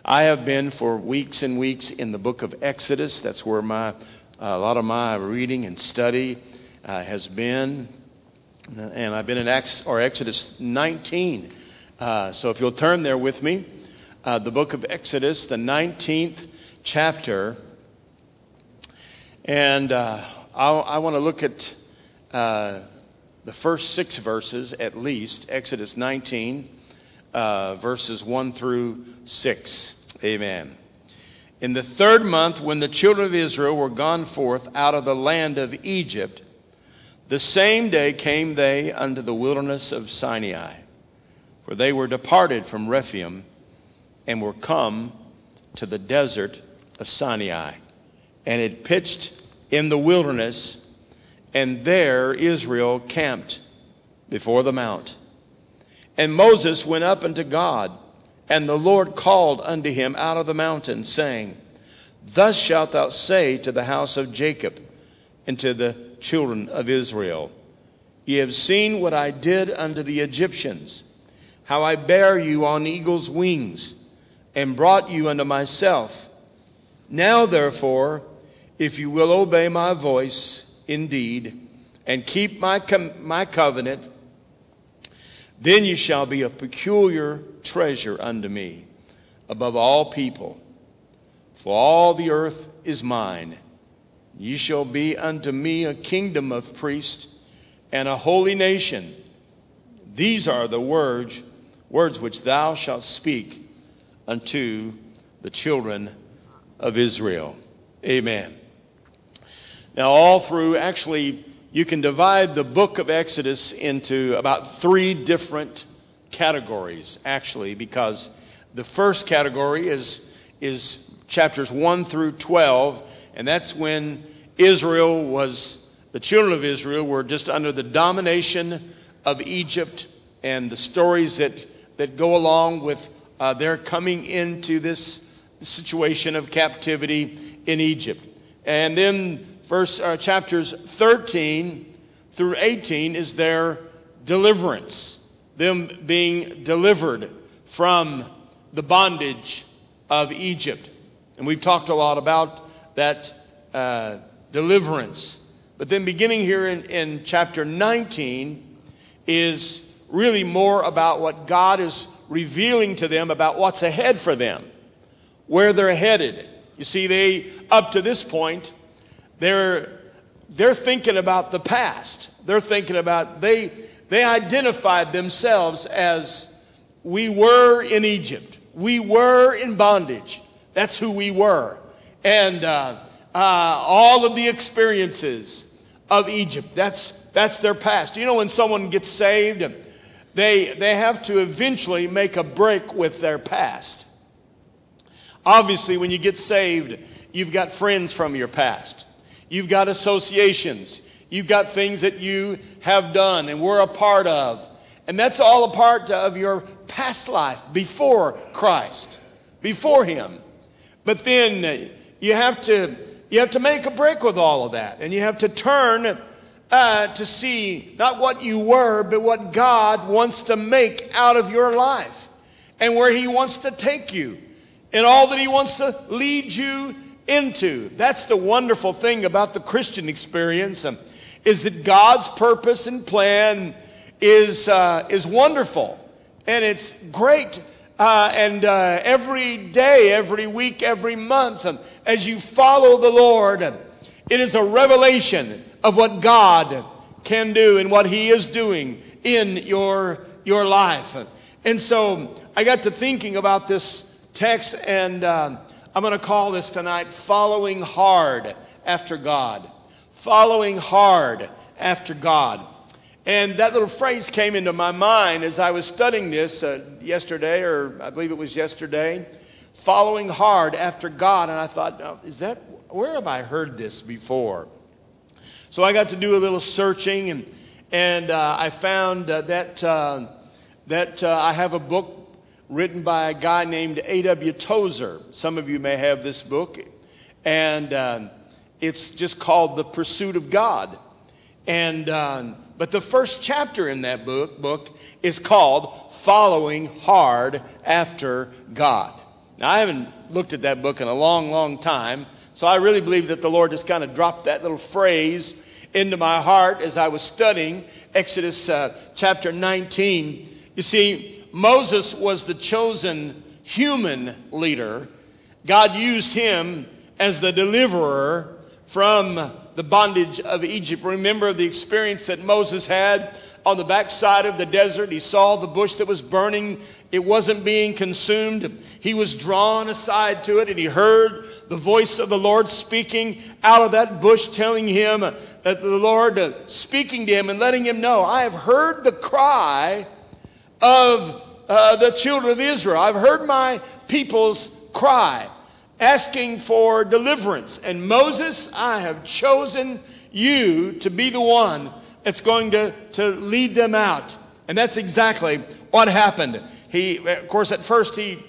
I have been for weeks and weeks in the book of Exodus. That's where a lot of my reading and study has been. And I've been in Exodus 19. So if you'll turn there with me, the book of Exodus, the 19th chapter. And I want to look at the first 6 verses at least, Exodus 19, verses 1 through 6. Amen. In the 3rd month, when the children of Israel were gone forth out of the land of Egypt, the same day came they unto the wilderness of Sinai, for they were departed from Rephidim and were come to the desert of Sinai, and had pitched in the wilderness, and there Israel camped before the mount. And Moses went up unto God, and the Lord called unto him out of the mountain, saying, Thus shalt thou say to the house of Jacob and to the children of Israel, Ye have seen what I did unto the Egyptians, how I bare you on eagle's wings, and brought you unto myself. Now therefore, if you will obey my voice indeed, and keep my covenant, then you shall be a peculiar treasure unto me above all people. For all the earth is mine. Ye shall be unto me a kingdom of priests and a holy nation. These are the words which thou shalt speak unto the children of Israel. Amen. Now all through, actually, you can divide the book of Exodus into about 3 different categories, actually, because the first category is chapters 1 through 12, and that's when the children of Israel were just under the domination of Egypt, and the stories that go along with their coming into this situation of captivity in Egypt. And then chapters 13 through 18 is their deliverance, them being delivered from the bondage of Egypt. And we've talked a lot about that deliverance. But then beginning here in chapter 19 is really more about what God is revealing to them about what's ahead for them, where they're headed. You see, up to this point, they're thinking about the past. They're thinking about, they identified themselves as, we were in Egypt. We were in bondage. That's who we were. And all of the experiences of Egypt, that's their past. You know, when someone gets saved, they have to eventually make a break with their past. Obviously, when you get saved, you've got friends from your past. You've got associations. You've got things that you have done and were a part of. And that's all a part of your past life before Christ, before Him. But then you have to make a break with all of that. And you have to turn to see not what you were, but what God wants to make out of your life. And where He wants to take you. And all that He wants to lead you into. That's the wonderful thing about the Christian experience, is that God's purpose and plan is wonderful, and it's great. And every day, every week, every month, as you follow the Lord, it is a revelation of what God can do and what He is doing in your life. And so I got to thinking about this text, and I'm going to call this tonight, Following Hard After God. Following hard after God. And that little phrase came into my mind as I was studying this yesterday, or I believe it was yesterday. Following hard after God. And I thought, where have I heard this before? So I got to do a little searching, and I found that I have a book written by a guy named A.W. Tozer. Some of you may have this book. And it's just called The Pursuit of God. But the first chapter in that book is called Following Hard After God. Now, I haven't looked at that book in a long, long time, so I really believe that the Lord just kind of dropped that little phrase into my heart as I was studying Exodus chapter 19. You see, Moses was the chosen human leader. God used him as the deliverer from the bondage of Egypt. Remember the experience that Moses had on the backside of the desert. He saw the bush that was burning. It wasn't being consumed. He was drawn aside to it, and he heard the voice of the Lord speaking out of that bush, telling him that the Lord speaking to him and letting him know, I have heard the cry of the children of Israel. I've heard my people's cry, asking for deliverance. And Moses, I have chosen you to be the one that's going to lead them out. And that's exactly what happened. Of course, at first he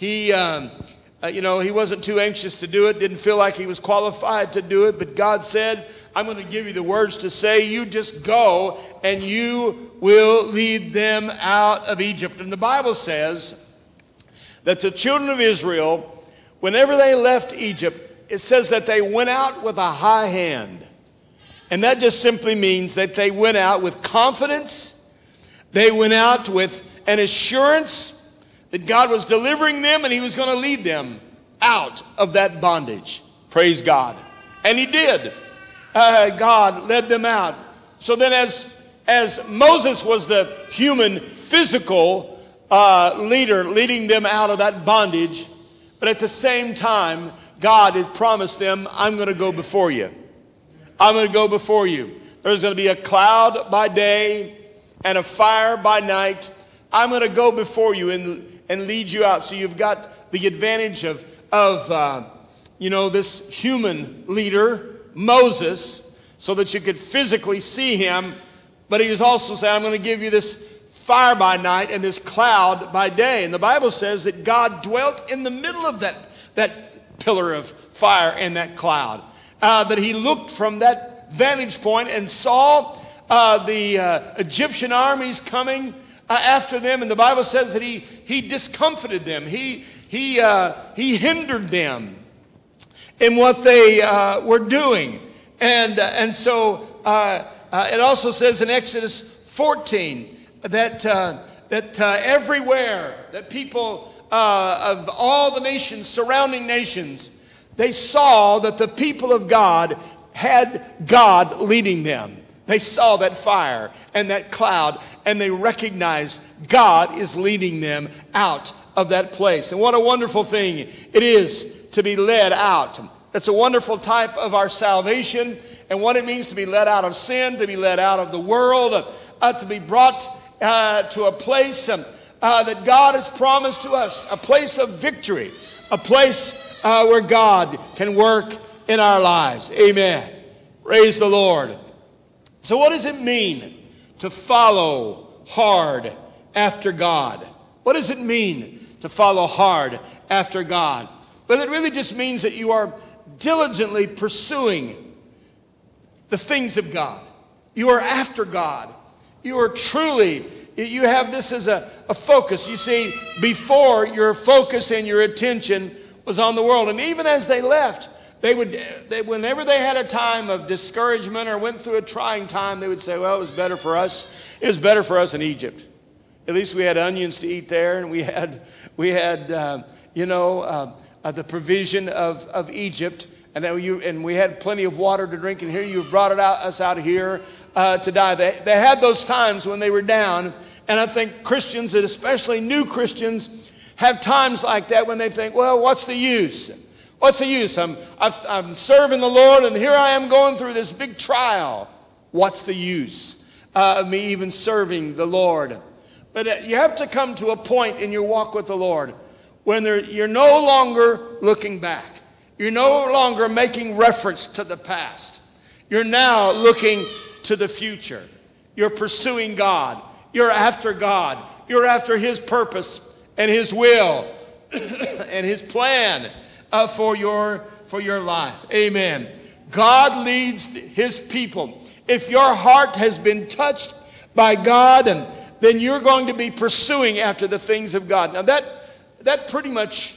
wasn't too anxious to do it, didn't feel like he was qualified to do it, but God said, I'm going to give you the words to say. You just go and you will lead them out of Egypt. And the Bible says that the children of Israel, whenever they left Egypt, it says that they went out with a high hand. And that just simply means that they went out with confidence. They went out with an assurance that God was delivering them and he was going to lead them out of that bondage. Praise God. And he did. God led them out. So then as Moses was the human, physical leader leading them out of that bondage, but at the same time, God had promised them, I'm going to go before you. I'm going to go before you. There's going to be a cloud by day and a fire by night. I'm going to go before you and lead you out. So you've got the advantage of this human leader, Moses, so that you could physically see him. But he was also saying, I'm going to give you this fire by night and this cloud by day. And the Bible says that God dwelt in the middle of that pillar of fire and that cloud. That he looked from that vantage point and saw the Egyptian armies coming after them. And the Bible says that he discomfited them. He hindered them in what they were doing. And so it also says in Exodus 14 that everywhere that people of all the nations, surrounding nations, they saw that the people of God had God leading them. They saw that fire and that cloud, and they recognized God is leading them out of that place. And what a wonderful thing it is to be led out. That's a wonderful type of our salvation and what it means to be led out of sin, to be led out of the world, to be brought to a place that God has promised to us, a place of victory, a place where God can work in our lives. Amen. Praise the Lord. So what does it mean to follow hard after God? What does it mean to follow hard after God? Well, it really just means that you are diligently pursuing the things of God. You are after God. You are truly, you have this as a focus. You see, before your focus and your attention was on the world. And even as they left, whenever they had a time of discouragement or went through a trying time, they would say, well, it was better for us. It was better for us in Egypt. At least we had onions to eat there, and we had the provision of Egypt, and we had plenty of water to drink, and here you've brought us out here to die. They had those times when they were down, and I think Christians, and especially new Christians, have times like that when they think, well, what's the use? What's the use? I'm serving the Lord, and here I am going through this big trial. What's the use of me even serving the Lord? But you have to come to a point in your walk with the Lord when you're no longer looking back. You're no longer making reference to the past. You're now looking to the future. You're pursuing God. You're after God. You're after His purpose and His will and His plan for your life. Amen. God leads His people. If your heart has been touched by God, then you're going to be pursuing after the things of God. Now that pretty much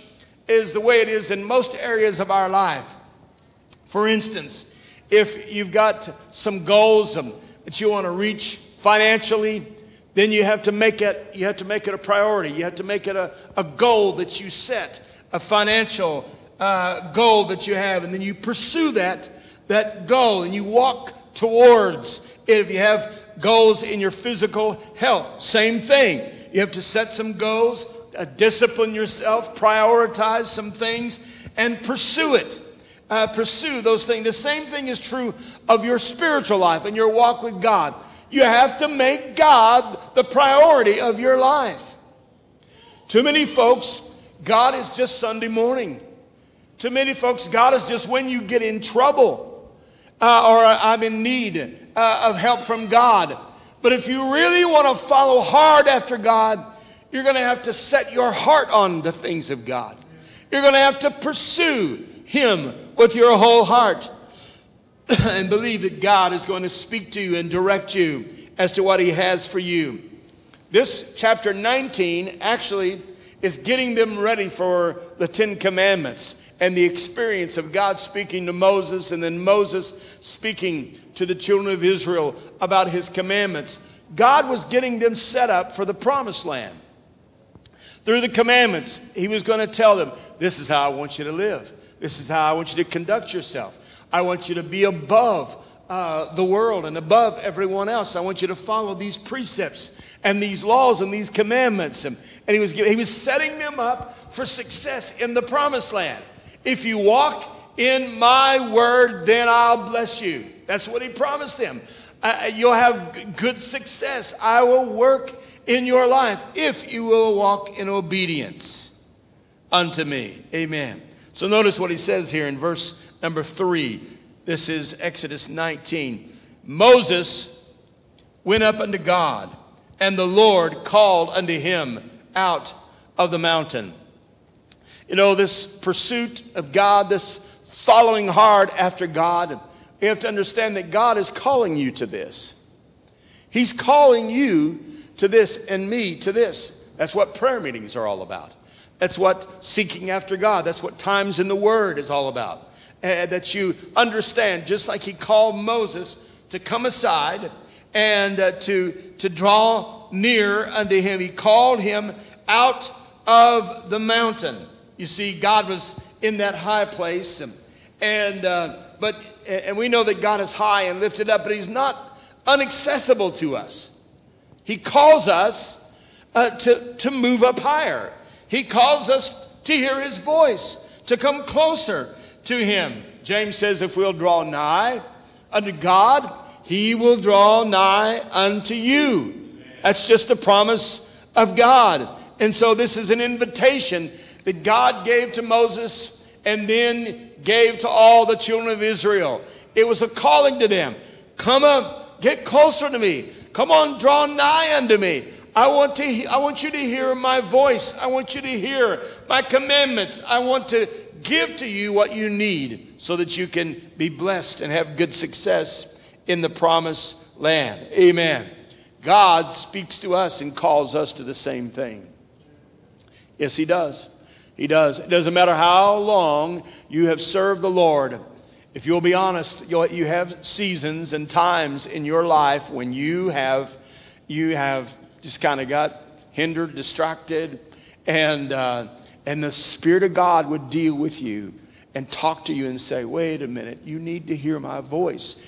is the way it is in most areas of our life. For instance, if you've got some goals that you want to reach financially, then you have to make it a priority. You have to make it a goal that you set, a financial goal that you have, and then you pursue that goal, and you walk towards it. If you have goals in your physical health, same thing. You have to set some goals, discipline yourself, prioritize some things, and pursue it. Pursue those things. The same thing is true of your spiritual life and your walk with God. You have to make God the priority of your life. Too many folks, God is just Sunday morning. Too many folks, God is just when you get in trouble or I'm in need of help from God. But if you really want to follow hard after God, you're going to have to set your heart on the things of God. You're going to have to pursue Him with your whole heart and believe that God is going to speak to you and direct you as to what He has for you. This chapter 19 actually is getting them ready for the 10 Commandments and the experience of God speaking to Moses and then Moses speaking to the children of Israel about His commandments. God was getting them set up for the promised land. Through the commandments, He was going to tell them, this is how I want you to live. This is how I want you to conduct yourself. I want you to be above the world and above everyone else. I want you to follow these precepts and these laws and these commandments. And he was setting them up for success in the promised land. If you walk in my word, then I'll bless you. That's what He promised them. You'll have good success. I will work in your life if you will walk in obedience unto me. Amen. So notice what he says here in verse number 3. This is Exodus 19. Moses went up unto God, and the Lord called unto him out of the mountain. You know, this pursuit of God, this following hard after God, you have to understand that God is calling you to this. He's calling you to this and me to this. That's what prayer meetings are all about. That's what seeking after God, that's what times in the Word is all about. That you understand, just like He called Moses to come aside and to draw near unto Him. He called him out of the mountain. You see, God was in that high place, and we know that God is high and lifted up, but He's not inaccessible to us. He calls us to move up higher. He calls us to hear His voice, to come closer to Him. James says, if we'll draw nigh unto God, He will draw nigh unto you. That's just the promise of God. And so this is an invitation that God gave to Moses and then gave to all the children of Israel. It was a calling to them. Come up, get closer to me. Come on, draw nigh unto me. I want you to hear my voice. I want you to hear my commandments. I want to give to you what you need so that you can be blessed and have good success in the promised land. Amen. God speaks to us and calls us to the same thing. Yes, He does. He does. It doesn't matter how long you have served the Lord. If you'll be honest, you have seasons and times in your life when you have just kind of got hindered, distracted, and the Spirit of God would deal with you and talk to you and say, "Wait a minute, you need to hear my voice.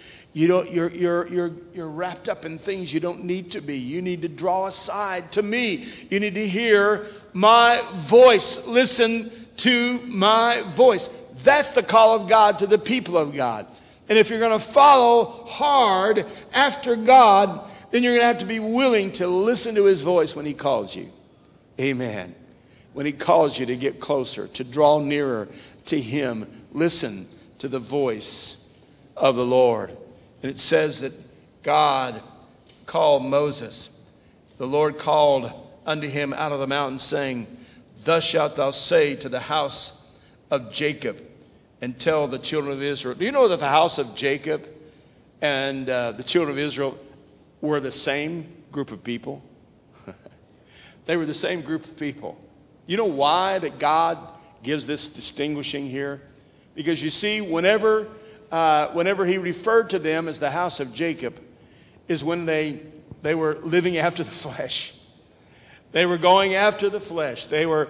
You're wrapped up in things you don't need to be. You need to draw aside to me. You need to hear my voice. Listen to my voice." That's the call of God to the people of God. And if you're going to follow hard after God, then you're going to have to be willing to listen to His voice when He calls you. Amen. When He calls you to get closer, to draw nearer to Him, listen to the voice of the Lord. And it says that God called Moses. The Lord called unto him out of the mountain, saying, "Thus shalt thou say to the house of Jacob, and tell the children of Israel." Do you know that the house of Jacob and the children of Israel were the same group of people? They were the same group of people. You know why that God gives this distinguishing here. Because you see, whenever he referred to them as the house of Jacob, is when they were living after the flesh. They were going after the flesh. They were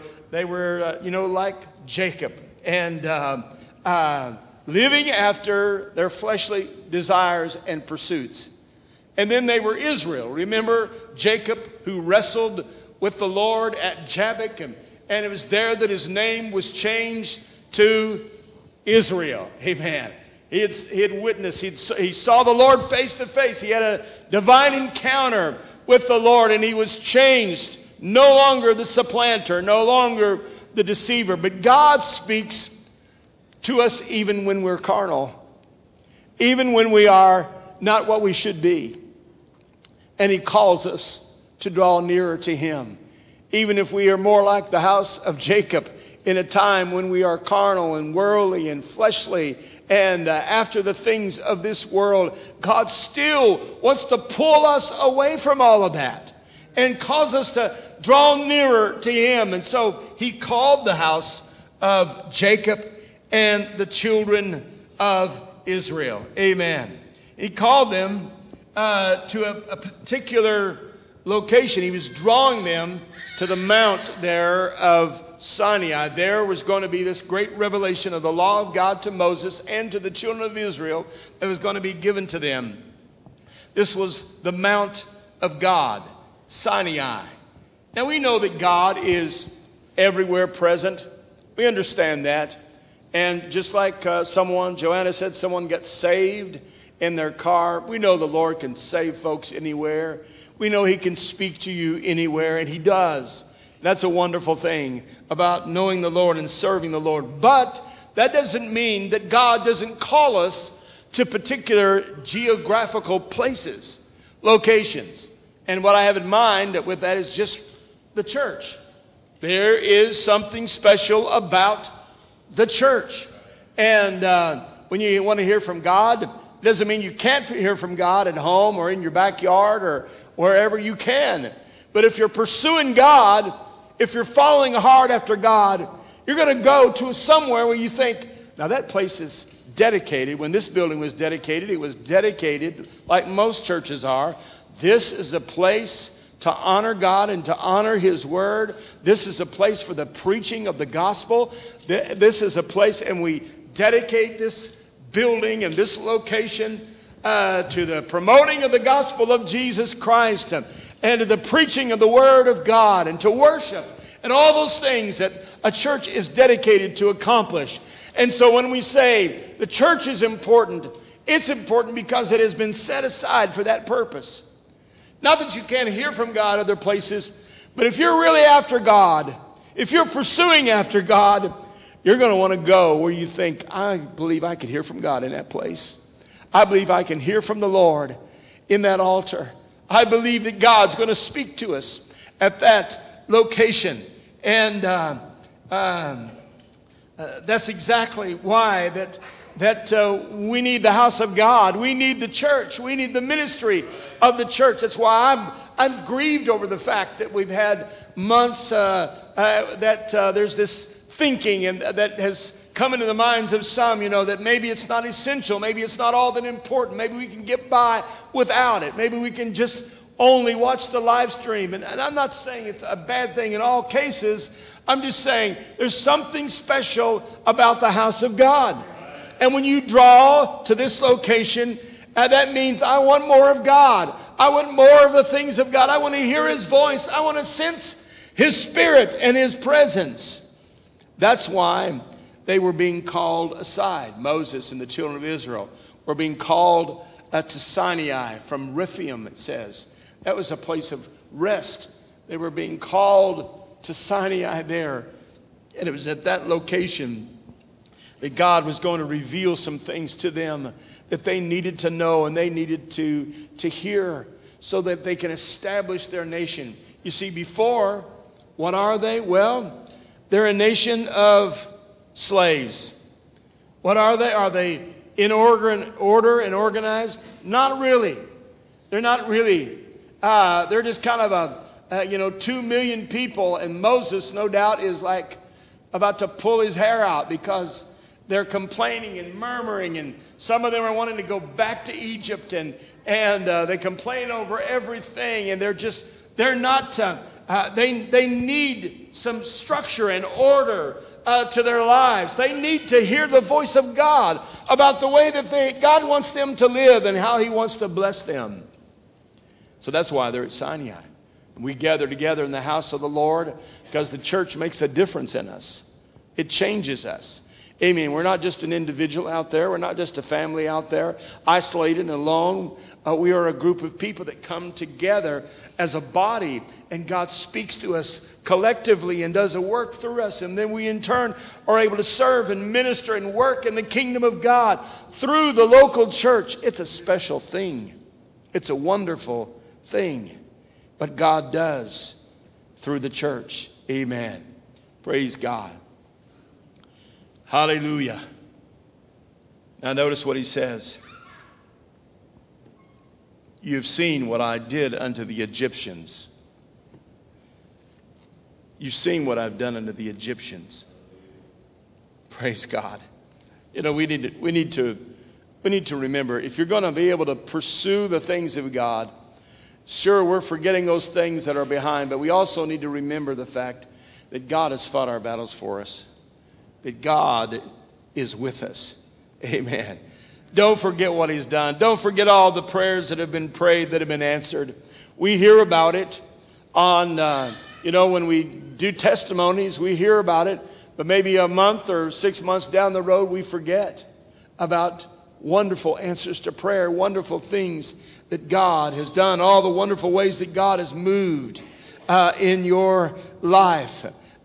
like Jacob, and living after their fleshly desires and pursuits. And then they were Israel. Remember Jacob, who wrestled with the Lord at Jabbok, and it was there that his name was changed to Israel. Amen. He had witnessed, he saw the Lord face to face. He had a divine encounter with the Lord, and he was changed. No longer the supplanter, no longer the deceiver. But God speaks to us even when we're carnal, even when we are not what we should be. And he calls us to draw nearer to him. Even if we are more like the house of Jacob in a time when we are carnal and worldly and fleshly and after the things of this world, God still wants to pull us away from all of that and cause us to draw nearer to him. And so he called the house of Jacob and the children of Israel. Amen. He called them to a particular location. He was drawing them to the mount there of Sinai. There was going to be this great revelation of the law of God to Moses and to the children of Israel that was going to be given to them. This was the Mount of God, Sinai. Now we know that God is everywhere present. We understand that. And just like Joanna said, someone got saved in their car. We know the Lord can save folks anywhere. We know he can speak to you anywhere, and he does. That's a wonderful thing about knowing the Lord and serving the Lord. But that doesn't mean that God doesn't call us to particular geographical places, locations. And what I have in mind with that is just the church. There is something special about the church. And when you want to hear from God, it doesn't mean you can't hear from God at home or in your backyard or wherever you can. But if you're pursuing God, if you're following hard after God, you're going to go to somewhere where you think, now that place is dedicated. When this building was dedicated, it was dedicated like most churches are. This is a place to honor God and to honor his word. This is a place for the preaching of the gospel. This is a place, and we dedicate this building and this location to the promoting of the gospel of Jesus Christ and to the preaching of the word of God and to worship and all those things that a church is dedicated to accomplish. And so when we say the church is important, it's important because it has been set aside for that purpose. Not that you can't hear from God other places, but if you're really after God, if you're pursuing after God, you're going to want to go where you think, I believe I could hear from God in that place. I believe I can hear from the Lord in that altar. I believe that God's going to speak to us at that location. And that's exactly why that we need the house of God. We need the church. We need the ministry of the church. That's why I'm grieved over the fact that we've had months that there's this thinking and that has come into the minds of some, that maybe it's not essential. Maybe it's not all that important. Maybe we can get by without it. Maybe we can just only watch the live stream. And I'm not saying it's a bad thing in all cases. I'm just saying there's something special about the house of God. And when you draw to this location, that means I want more of God. I want more of the things of God. I want to hear his voice. I want to sense his spirit and his presence. That's why they were being called aside. Moses and the children of Israel were being called to Sinai from Rephidim, it says. That was a place of rest. They were being called to Sinai there. And it was at that location that God was going to reveal some things to them that they needed to know and they needed to hear so that they can establish their nation. You see, before, what are they? Well, they're a nation of slaves. What are they? Are they in order and organized? Not really. They're not really. They're just kind of 2 million people, and Moses, no doubt, is like about to pull his hair out because they're complaining and murmuring, and some of them are wanting to go back to Egypt, and they complain over everything, and they need some structure and order to their lives. They need to hear the voice of God about the way that God wants them to live and how he wants to bless them. So that's why they're at Sinai. We gather together in the house of the Lord because the church makes a difference in us. It changes us. Amen. We're not just an individual out there. We're not just a family out there, isolated and alone. We are a group of people that come together as a body, and God speaks to us collectively and does a work through us. And then we in turn are able to serve and minister and work in the kingdom of God through the local church. It's a special thing. It's a wonderful thing. But God does through the church. Amen. Praise God. Hallelujah. Now notice what he says. You've seen what I did unto the Egyptians. You've seen what I've done unto the Egyptians. Praise God. You know, we need to remember, if you're going to be able to pursue the things of God, sure, we're forgetting those things that are behind, but we also need to remember the fact that God has fought our battles for us. That God is with us. Amen. Don't forget what he's done. Don't forget all the prayers that have been prayed, that have been answered. We hear about it on, when we do testimonies, we hear about it. But maybe a month or 6 months down the road, we forget about wonderful answers to prayer, wonderful things that God has done, all the wonderful ways that God has moved in your life.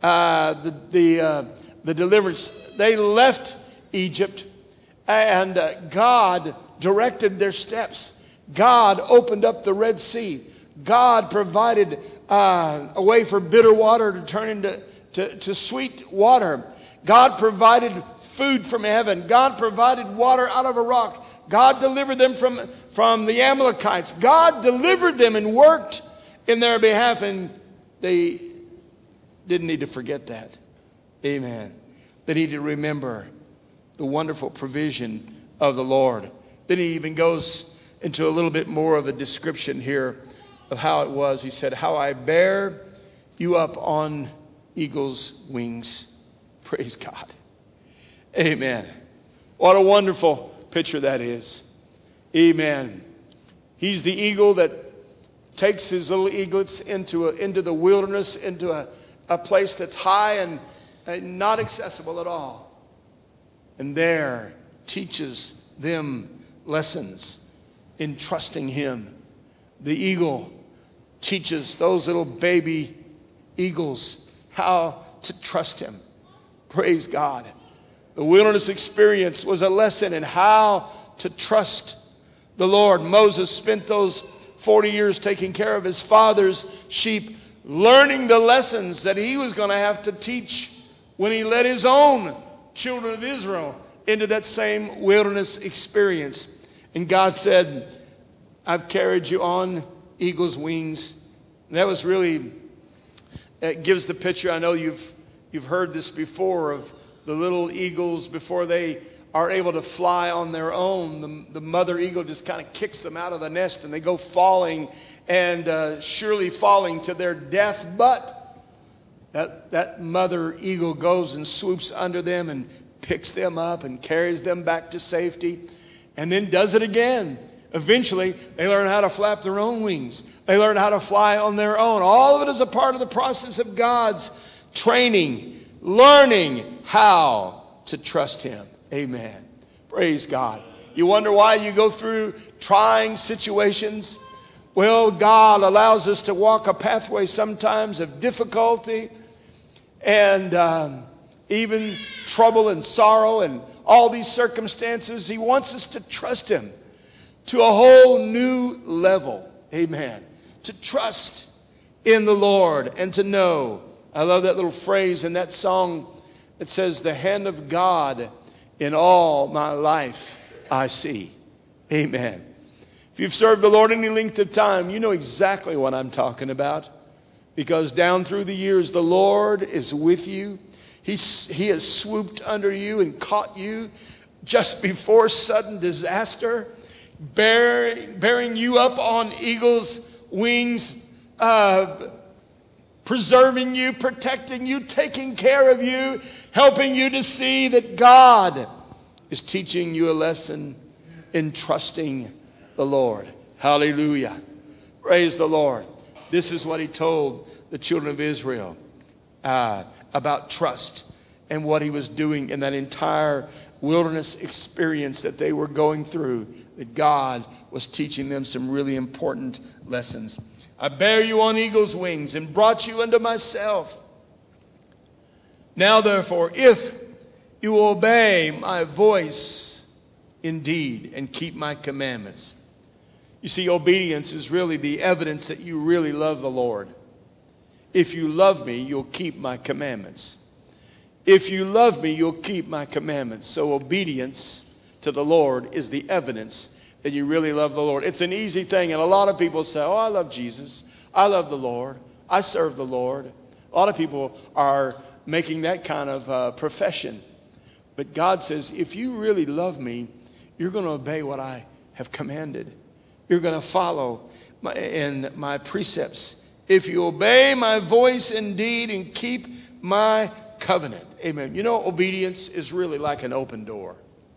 The deliverance, they left Egypt, and God directed their steps. God opened up the Red Sea. God provided a way for bitter water to turn into sweet water. God provided food from heaven. God provided water out of a rock. God delivered them from the Amalekites. God delivered them and worked in their behalf, and they didn't need to forget that. Amen. They need to remember the wonderful provision of the Lord. Then he even goes into a little bit more of a description here of how it was. He said, how I bear you up on eagle's wings. Praise God. Amen. What a wonderful picture that is. Amen. He's the eagle that takes his little eaglets into the wilderness, into a place that's high and not accessible at all. And there teaches them lessons in trusting him. The eagle teaches those little baby eagles how to trust him. Praise God. The wilderness experience was a lesson in how to trust the Lord. Moses spent those 40 years taking care of his father's sheep, learning the lessons that he was going to have to teach when he led his own children of Israel into that same wilderness experience. And God said, I've carried you on eagle's wings. And that was really, it gives the picture. I know you've heard this before of the little eagles before they are able to fly on their own. The mother eagle just kind of kicks them out of the nest, and they go falling and surely falling to their death. But that mother eagle goes and swoops under them and picks them up and carries them back to safety, and then does it again. Eventually, they learn how to flap their own wings. They learn how to fly on their own. All of it is a part of the process of God's training, learning how to trust him. Amen. Praise God. You wonder why you go through trying situations? Well, God allows us to walk a pathway sometimes of difficulty and even trouble and sorrow and all these circumstances. He wants us to trust him to a whole new level. Amen. To trust in the Lord and to know. I love that little phrase in that song that says, the hand of God in all my life I see. Amen. If you've served the Lord any length of time, you know exactly what I'm talking about. Because down through the years, the Lord is with you. He has swooped under you and caught you just before sudden disaster, bearing you up on eagle's wings, preserving you, protecting you, taking care of you, helping you to see that God is teaching you a lesson in trusting the Lord. Hallelujah. Praise the Lord. This is what he told the children of Israel about trust and what he was doing in that entire wilderness experience that they were going through, that God was teaching them some really important lessons. I bear you on eagle's wings and brought you unto myself. Now therefore, if you obey my voice indeed and keep my commandments. You see, obedience is really the evidence that you really love the Lord. If you love me, you'll keep my commandments. If you love me, you'll keep my commandments. So obedience to the Lord is the evidence that you really love the Lord. It's an easy thing, and a lot of people say, oh, I love Jesus. I love the Lord. I serve the Lord. A lot of people are making that kind of profession. But God says, if you really love me, you're going to obey what I have commanded. You're going to follow my precepts. If you obey my voice indeed and keep my covenant. Amen. You know, obedience is really like an open door.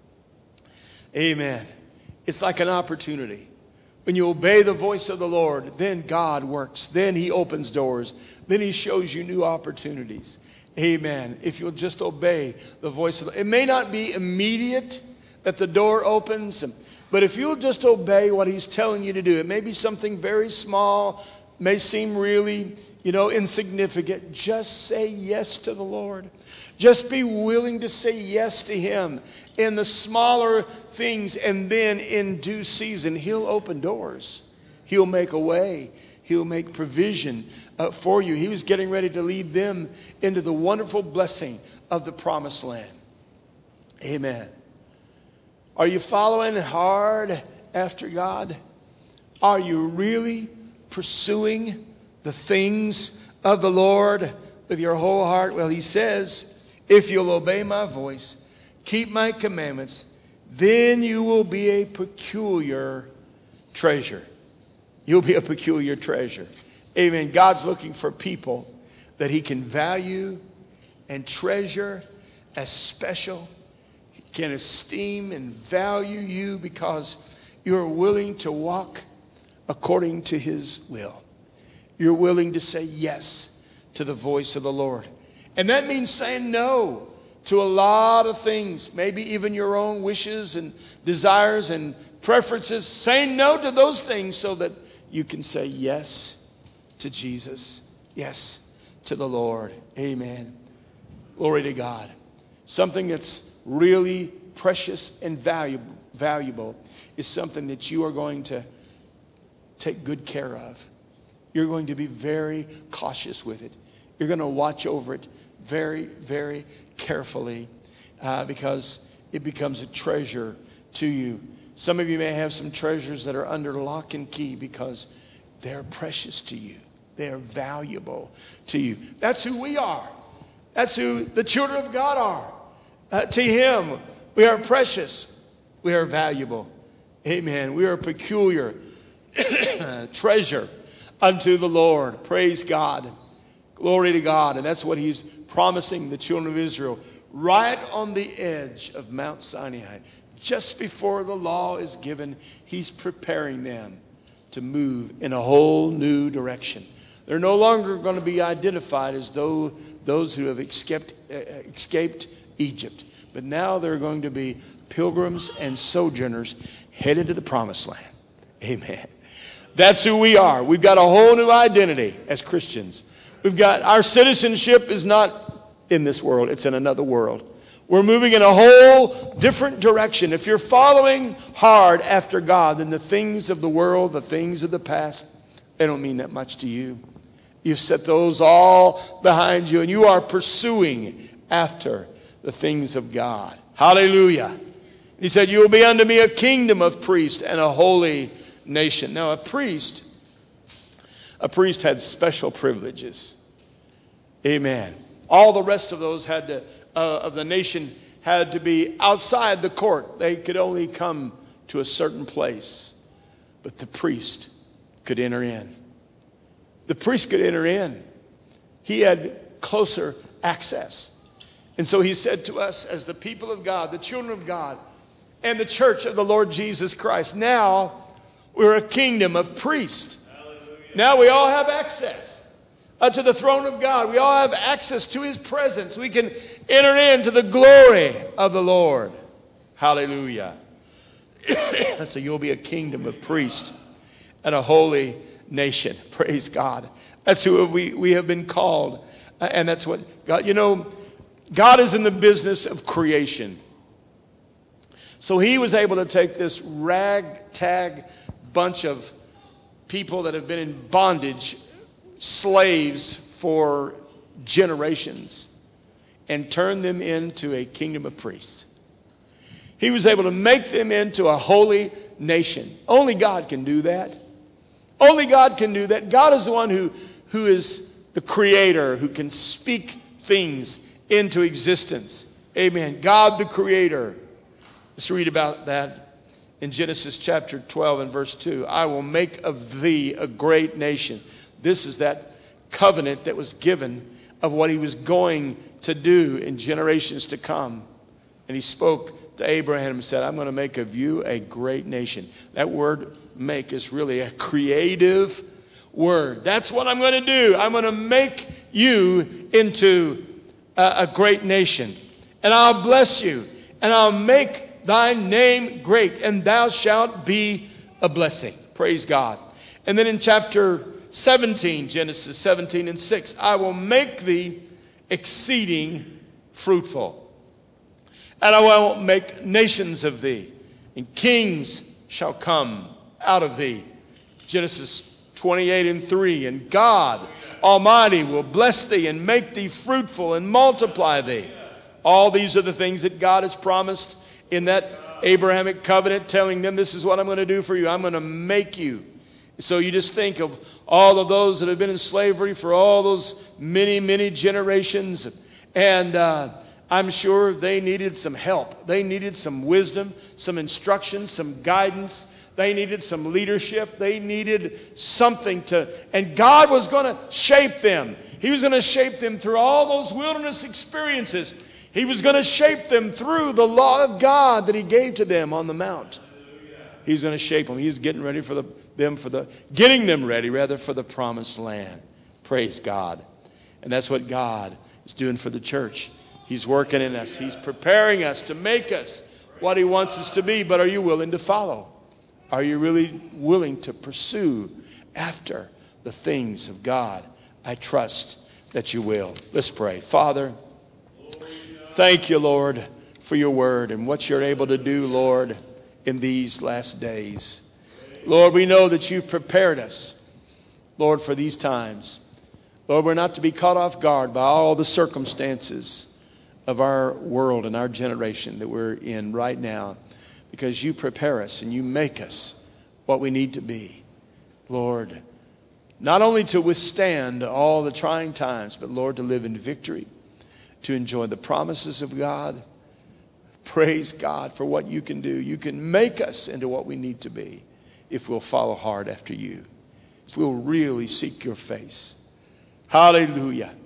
Amen. It's like an opportunity. When you obey the voice of the Lord, then God works. Then he opens doors. Then he shows you new opportunities. Amen. If you'll just obey the voice of the Lord. It may not be immediate that the door opens, but if you'll just obey what he's telling you to do, it may be something very small, may seem really, insignificant. Just say yes to the Lord. Just be willing to say yes to him in the smaller things, and then in due season, he'll open doors. He'll make a way. He'll make provision for you. He was getting ready to lead them into the wonderful blessing of the promised land. Amen. Are you following hard after God? Are you really pursuing the things of the Lord with your whole heart? Well, he says, if you'll obey my voice, keep my commandments, then you will be a peculiar treasure. You'll be a peculiar treasure. Amen. God's looking for people that he can value and treasure as special. He can esteem and value you because you're willing to walk according to his will. You're willing to say yes to the voice of the Lord. And that means saying no to a lot of things, maybe even your own wishes and desires and preferences. Saying no to those things so that you can say yes to Jesus, yes to the Lord. Amen. Glory to God. Something that's really precious and valuable is something that you are going to take good care of. You're going to be very cautious with it. You're going to watch over it very, very carefully because it becomes a treasure to you. Some of you may have some treasures that are under lock and key because they're precious to you. They are valuable to you. That's who we are. That's who the children of God are. To him, we are precious. We are valuable. Amen. We are a peculiar treasure unto the Lord. Praise God. Glory to God. And that's what he's promising the children of Israel right on the edge of Mount Sinai. Just before the law is given, he's preparing them to move in a whole new direction. They're no longer going to be identified as though those who have escaped Egypt. But now they're going to be pilgrims and sojourners headed to the promised land. Amen. That's who we are. We've got a whole new identity as Christians. We've got our citizenship is not in this world. It's in another world. We're moving in a whole different direction. If you're following hard after God, then the things of the world, the things of the past, they don't mean that much to you. You've set those all behind you, and you are pursuing after the things of God. Hallelujah. He said, you will be unto me a kingdom of priests and a holy nation. Now, a priest had special privileges. Amen. All the rest of those of the nation had to be outside the court. They could only come to a certain place. But the priest could enter in. The priest could enter in. He had closer access. And so he said to us as the people of God, the children of God, and the church of the Lord Jesus Christ, now we're a kingdom of priests. Hallelujah. Now we all have access to the throne of God. We all have access to his presence. We can enter into the glory of the Lord. Hallelujah. So you'll be a kingdom of priests and a holy nation. Praise God. That's who we have been called. And that's what God, God is in the business of creation. So he was able to take this ragtag bunch of people that have been in bondage, slaves for generations, and turn them into a kingdom of priests. He was able to make them into a holy nation. Only God can do that. Only God can do that. God is the one who is the creator, who can speak things into existence. Amen. God the creator. Let's read about that in Genesis chapter 12 and verse 2. I will make of thee a great nation. This is that covenant that was given of what he was going to do in generations to come. And he spoke to Abraham and said, I'm going to make of you a great nation. That word make is really a creative word. That's what I'm going to do. I'm going to make you into a great nation. And I'll bless you. And I'll make thy name great. And thou shalt be a blessing. Praise God. And then in chapter 17, Genesis 17 and 6, I will make thee exceeding fruitful. And I will make nations of thee, and kings shall come out of thee. Genesis 28 and 3, and God Almighty will bless thee and make thee fruitful and multiply thee. All these are the things that God has promised in that Abrahamic covenant, telling them this is what I'm going to do for you. I'm going to make you. So you just think of all of those that have been in slavery for all those many, many generations. And I'm sure they needed some help. They needed some wisdom, some instruction, some guidance. They needed some leadership. They needed something and God was going to shape them. He was going to shape them through all those wilderness experiences. He was going to shape them through the law of God that he gave to them on the mount. He was going to shape them. He was getting ready for getting them ready for the promised land. Praise God. And that's what God is doing for the church. He's working in us. He's preparing us to make us what he wants us to be. But are you willing to follow? Are you really willing to pursue after the things of God? I trust that you will. Let's pray. Father, thank you, Lord, for your word and what you're able to do, Lord, in these last days. Lord, we know that you've prepared us, Lord, for these times. Lord, we're not to be caught off guard by all the circumstances of our world and our generation that we're in right now, because you prepare us and you make us what we need to be, Lord, not only to withstand all the trying times, but Lord, to live in victory, to enjoy the promises of God. Praise God for what you can do. You can make us into what we need to be if we'll follow hard after you, if we'll really seek your face. Hallelujah.